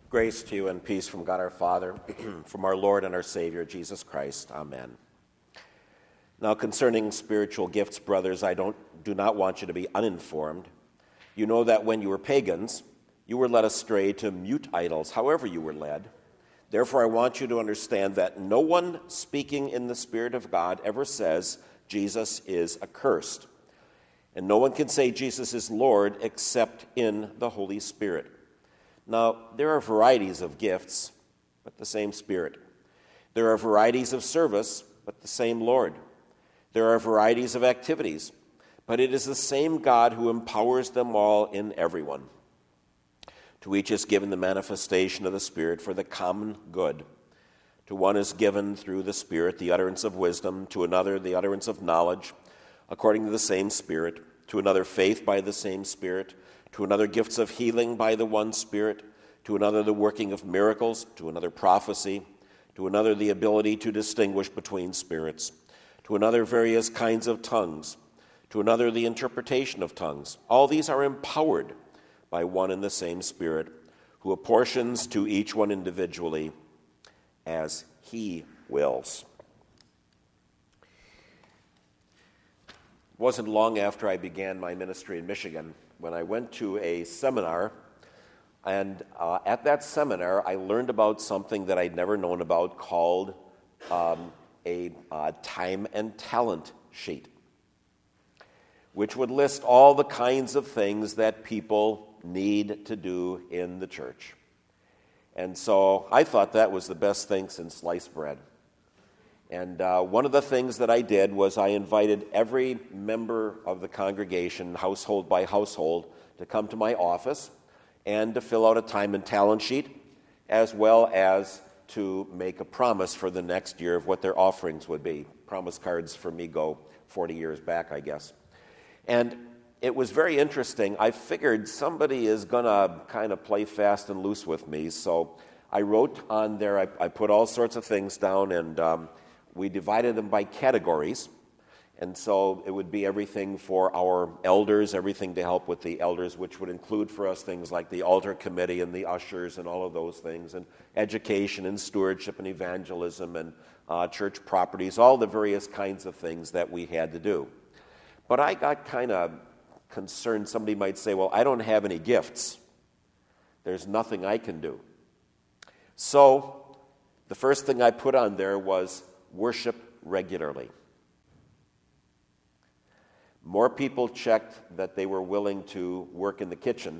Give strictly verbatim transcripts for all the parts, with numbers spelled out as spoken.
Grace to you and peace from God our Father, from our Lord and our Savior, Jesus Christ. Amen. Now, concerning spiritual gifts, brothers, I don't do not want you to be uninformed. You know that when you were pagans, you were led astray to mute idols, however you were led. Therefore, I want you to understand that no one speaking in the Spirit of God ever says Jesus is accursed. And no one can say Jesus is Lord except in the Holy Spirit. Now, there are varieties of gifts, but the same Spirit. There are varieties of service, but the same Lord. There are varieties of activities, but it is the same God who empowers them all in everyone. To each is given the manifestation of the Spirit for the common good. To one is given through the Spirit the utterance of wisdom, to another the utterance of knowledge, according to the same Spirit, to another faith by the same Spirit, to another gifts of healing by the one Spirit, to another the working of miracles, to another prophecy, to another the ability to distinguish between spirits, to another various kinds of tongues, to another the interpretation of tongues. All these are empowered by one and the same Spirit, who apportions to each one individually as he wills. It wasn't long after I began my ministry in Michigan when I went to a seminar, and uh, at that seminar I learned about something that I'd never known about called um, a uh, time and talent sheet, which would list all the kinds of things that people need to do in the church. And so I thought that was the best thing since sliced bread. And uh, one of the things that I did was I invited every member of the congregation, household by household, to come to my office and to fill out a time and talent sheet, as well as to make a promise for the next year of what their offerings would be. Promise cards for me go forty years back, I guess. And it was very interesting. I figured somebody is going to kind of play fast and loose with me, so I wrote on there, I, I put all sorts of things down, and um, we divided them by categories. And so it would be everything for our elders, everything to help with the elders, which would include for us things like the altar committee and the ushers and all of those things, and education and stewardship and evangelism and uh, church properties, all the various kinds of things that we had to do. But I got kind of concerned. Somebody might say, well, I don't have any gifts. There's nothing I can do. So the first thing I put on there was worship regularly. More people checked that they were willing to work in the kitchen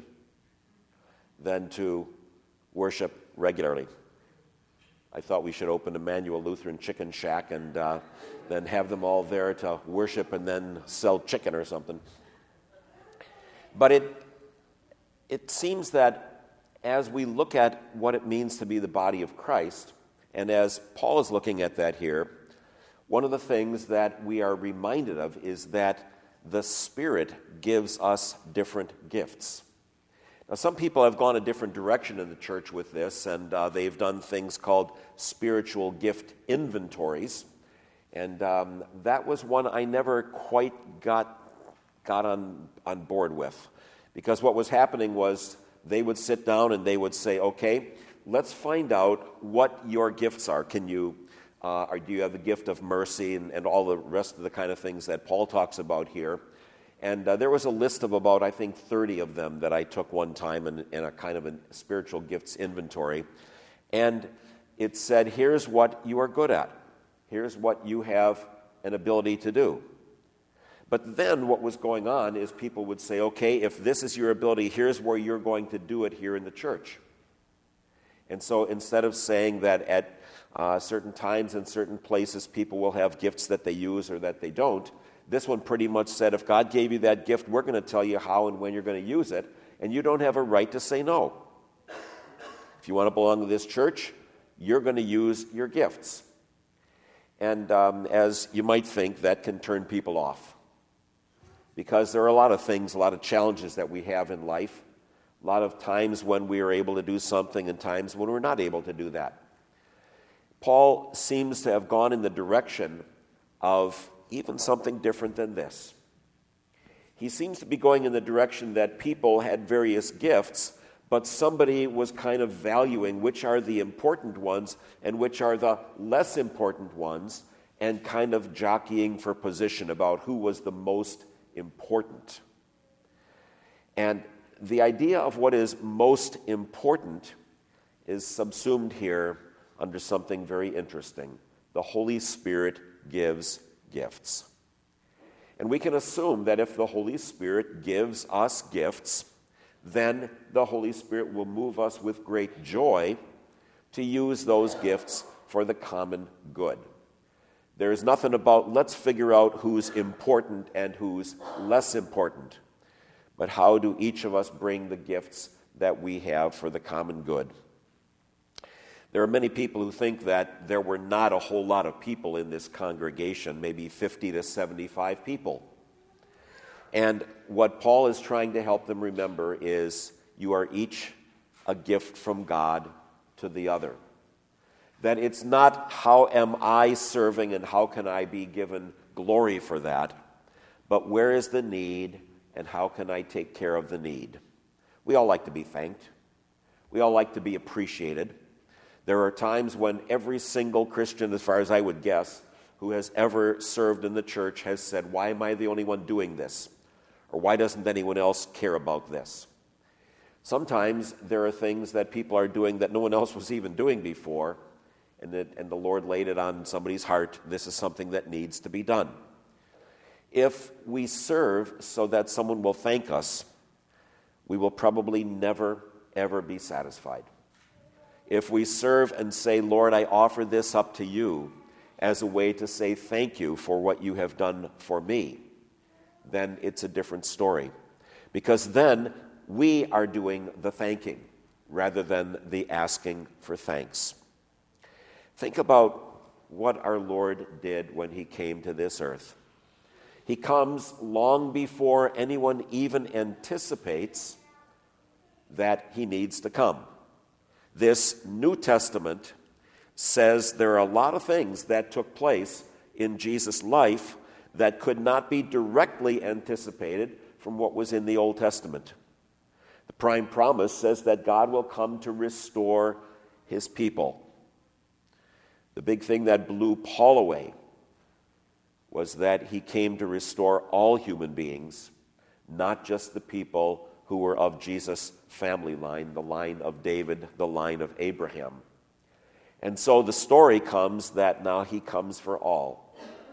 than to worship regularly. I thought we should open Emmanuel Lutheran Chicken Shack and uh, then have them all there to worship and then sell chicken or something. But it it seems that as we look at what it means to be the body of Christ, and as Paul is looking at that here, one of the things that we are reminded of is that the Spirit gives us different gifts. Now, some people have gone a different direction in the church with this, and uh, they've done things called spiritual gift inventories, and um, that was one I never quite got got on, on board with, because what was happening was they would sit down and they would say, okay, let's find out what your gifts are. Can you, uh, or do you have the gift of mercy and, and all the rest of the kind of things that Paul talks about here? And uh, there was a list of about, I think, thirty of them that I took one time in, in a kind of a spiritual gifts inventory. And it said, here's what you are good at. Here's what you have an ability to do. But then what was going on is people would say, okay, if this is your ability, here's where you're going to do it here in the church. And so instead of saying that at uh, certain times and certain places people will have gifts that they use or that they don't, this one pretty much said, if God gave you that gift, we're going to tell you how and when you're going to use it, and you don't have a right to say no. If you want to belong to this church, you're going to use your gifts. And um, as you might think, that can turn people off. Because there are a lot of things, a lot of challenges that we have in life, a lot of times when we are able to do something and times when we're not able to do that. Paul seems to have gone in the direction of even something different than this. He seems to be going in the direction that people had various gifts, but somebody was kind of valuing which are the important ones and which are the less important ones, and kind of jockeying for position about who was the most important. And the idea of what is most important is subsumed here under something very interesting. The Holy Spirit gives gifts. And we can assume that if the Holy Spirit gives us gifts, then the Holy Spirit will move us with great joy to use those gifts for the common good. There is nothing about let's figure out who's important and who's less important, but how do each of us bring the gifts that we have for the common good? There are many people who think that there were not a whole lot of people in this congregation, maybe fifty to seventy-five people. And what Paul is trying to help them remember is you are each a gift from God to the other. That it's not how am I serving and how can I be given glory for that, but where is the need and how can I take care of the need? We all like to be thanked. We all like to be appreciated. There are times when every single Christian, as far as I would guess, who has ever served in the church has said, why am I the only one doing this? Or why doesn't anyone else care about this? Sometimes there are things that people are doing that no one else was even doing before, and, that, and the Lord laid it on somebody's heart. This is something that needs to be done. If we serve so that someone will thank us, we will probably never, ever be satisfied. If we serve and say, Lord, I offer this up to you as a way to say thank you for what you have done for me, then it's a different story. Because then we are doing the thanking rather than the asking for thanks. Think about what our Lord did when he came to this earth. He comes long before anyone even anticipates that he needs to come. This New Testament says there are a lot of things that took place in Jesus' life that could not be directly anticipated from what was in the Old Testament. The prime promise says that God will come to restore his people. The big thing that blew Paul away was that he came to restore all human beings, not just the people who were of Jesus' family line, the line of David, the line of Abraham. And so the story comes that now he comes for all.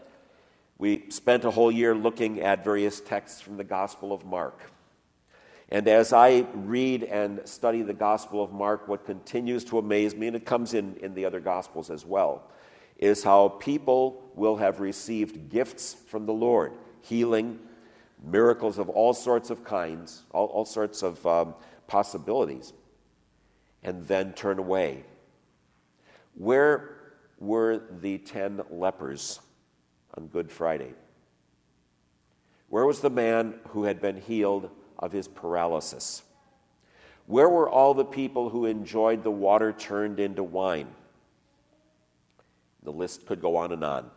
We spent a whole year looking at various texts from the Gospel of Mark. And as I read and study the Gospel of Mark, what continues to amaze me, and it comes in, in the other Gospels as well, is how people will have received gifts from the Lord, healing, miracles of all sorts of kinds, all, all sorts of um, possibilities, and then turn away. Where were the ten lepers on Good Friday? Where was the man who had been healed of his paralysis? Where were all the people who enjoyed the water turned into wine? The list could go on and on.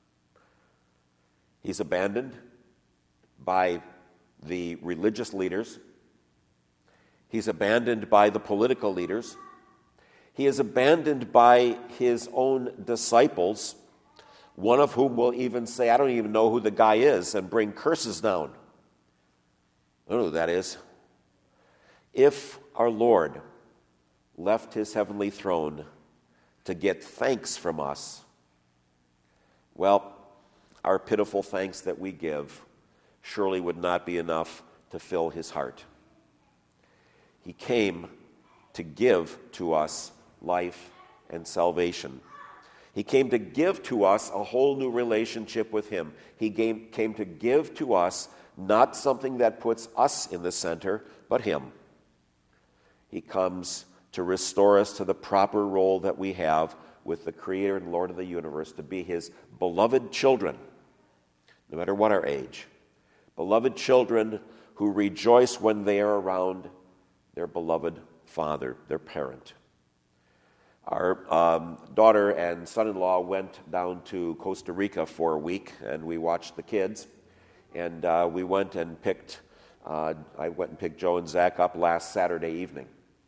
He's abandoned by the religious leaders. He's abandoned by the political leaders. He is abandoned by his own disciples, one of whom will even say, I don't even know who the guy is, and bring curses down. I don't know who that is. If our Lord left his heavenly throne to get thanks from us, well, our pitiful thanks that we give surely would not be enough to fill his heart. He came to give to us life and salvation. He came to give to us a whole new relationship with him. He came, came to give to us not something that puts us in the center, but him. He comes to restore us to the proper role that we have with the Creator and Lord of the universe, to be his beloved children, no matter what our age. Beloved children who rejoice when they are around their beloved father, their parent. Our um, daughter and son-in-law went down to Costa Rica for a week, and we watched the kids. And uh, we went and picked, uh, I went and picked Joe and Zach up last Saturday evening.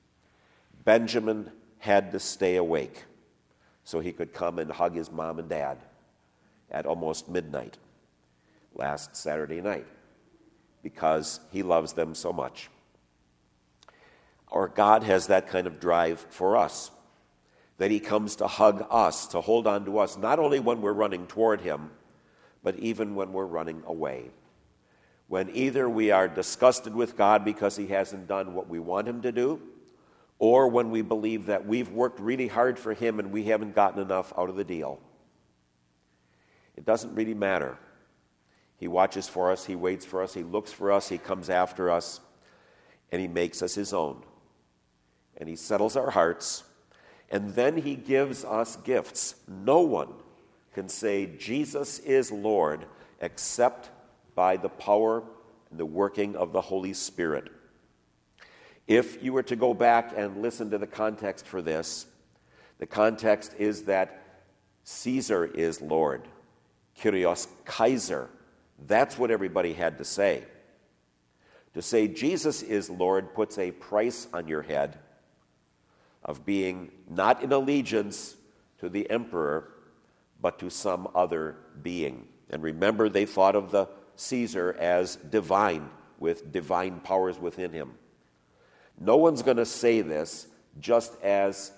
Benjamin had to stay awake so he could come and hug his mom and dad at almost midnight last Saturday night because he loves them so much. Our God has that kind of drive for us, that he comes to hug us, to hold on to us, not only when we're running toward him, but even when we're running away. When either we are disgusted with God because he hasn't done what we want him to do, or when we believe that we've worked really hard for him and we haven't gotten enough out of the deal. It doesn't really matter. He watches for us, he waits for us, he looks for us, he comes after us, and he makes us his own. And he settles our hearts, and then he gives us gifts. No one can say Jesus is Lord except by the power and the working of the Holy Spirit. If you were to go back and listen to the context for this, the context is that Caesar is Lord. Kyrios Kaiser. That's what everybody had to say. To say Jesus is Lord puts a price on your head of being not in allegiance to the emperor, but to some other being. And remember, they thought of the Caesar as divine, with divine powers within him. No one's going to say this just as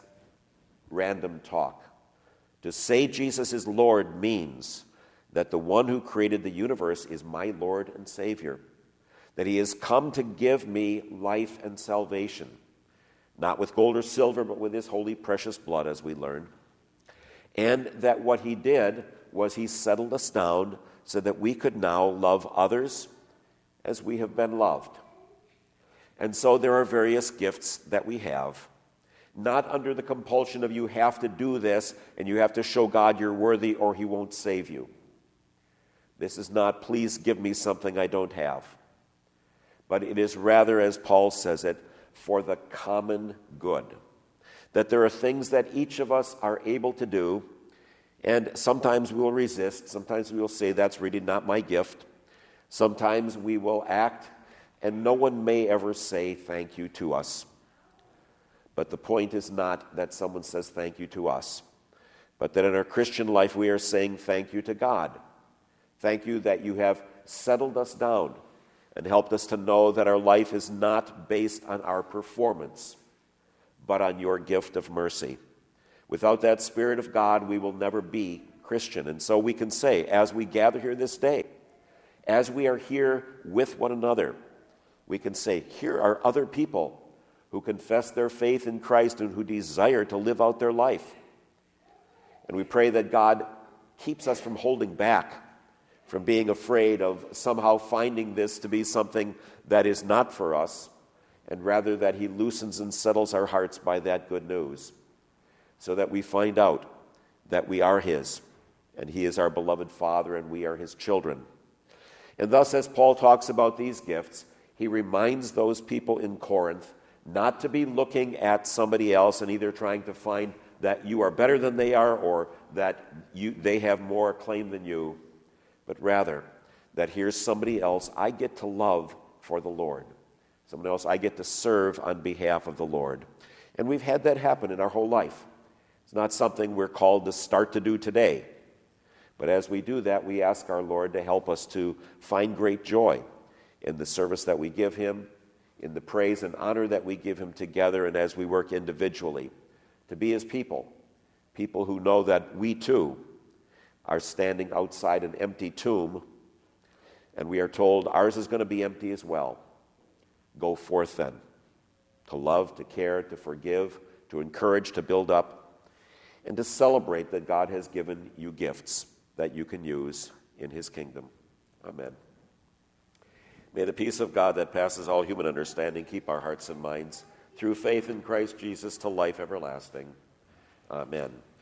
random talk. To say Jesus is Lord means that the one who created the universe is my Lord and Savior, that he has come to give me life and salvation, not with gold or silver, but with his holy, precious blood, as we learn, and that what he did was he settled us down so that we could now love others as we have been loved. And so there are various gifts that we have, not under the compulsion of you have to do this and you have to show God you're worthy or he won't save you. This is not, please give me something I don't have. But it is rather, as Paul says it, for the common good. That there are things that each of us are able to do, and sometimes we will resist, sometimes we will say that's really not my gift. Sometimes we will act, and no one may ever say thank you to us. But the point is not that someone says thank you to us, but that in our Christian life we are saying thank you to God. Thank you that you have settled us down and helped us to know that our life is not based on our performance, but on your gift of mercy. Without that Spirit of God, we will never be Christian. And so we can say, as we gather here this day, as we are here with one another, we can say, here are other people who confess their faith in Christ and who desire to live out their life. And we pray that God keeps us from holding back, from being afraid of somehow finding this to be something that is not for us, and rather that he loosens and settles our hearts by that good news, so that we find out that we are his, and he is our beloved Father, and we are his children. And thus, as Paul talks about these gifts, he reminds those people in Corinth not to be looking at somebody else and either trying to find that you are better than they are or that you, they have more claim than you, but rather that here's somebody else I get to love for the Lord, someone else I get to serve on behalf of the Lord. And we've had that happen in our whole life. It's not something we're called to start to do today, but as we do that, we ask our Lord to help us to find great joy in the service that we give him, in the praise and honor that we give him together, and as we work individually, to be his people, people who know that we too are standing outside an empty tomb, and we are told ours is going to be empty as well. Go forth then, to love, to care, to forgive, to encourage, to build up, and to celebrate that God has given you gifts that you can use in his kingdom. Amen. May the peace of God that passes all human understanding keep our hearts and minds through faith in Christ Jesus to life everlasting. Amen.